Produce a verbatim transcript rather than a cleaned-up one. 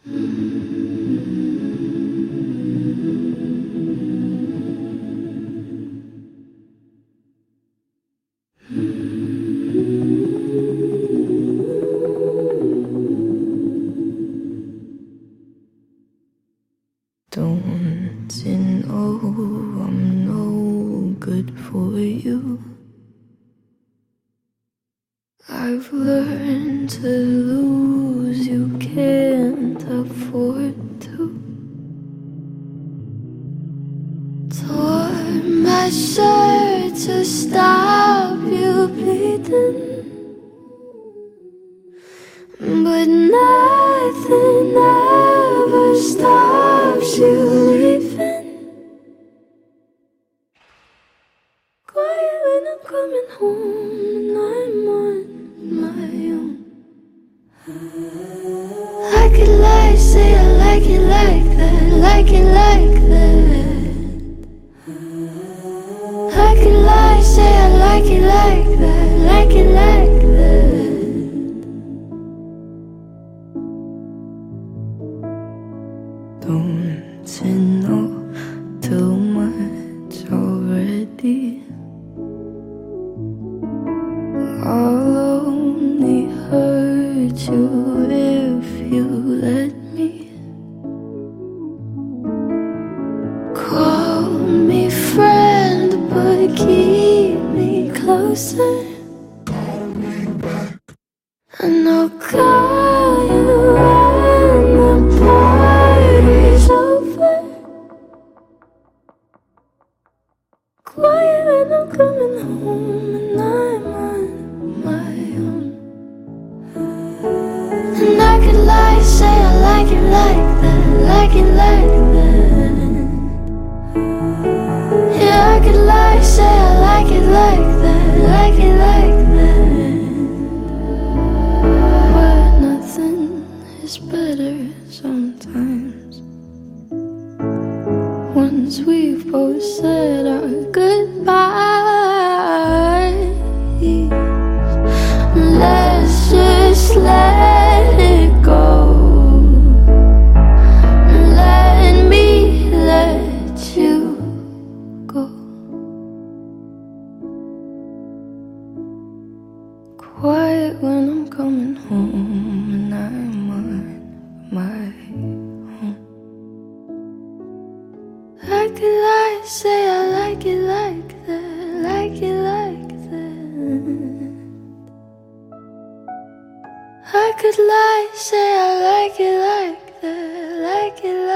Don't you know I'm no good for you? I've learned to lose, you can't afford to. Tore my shirt to stop you bleeding, but nothing ever stops you leaving. Quiet when I'm coming home and I'm on my own. I could lie, say I like it like that, like it like that. I could lie, say I like it like that, like it like that. Don't you know too much already? I'll only hurt you if you let me. Call me friend, but keep me closer. And I'll call you when the party's over. Quiet when I'm coming home and I'm on my own. And I could lie, say I like it like that, like it like that. Yeah, I could lie, say I like it like that, like it like that. But nothing is better sometimes. Once we've both said our goodbyes, let's just let it go. Let me let you go. Quiet when I'm coming home and I'm on my own. I could lie, say I like it like that, like it like that. I could lie, say I like it like that, like it like that.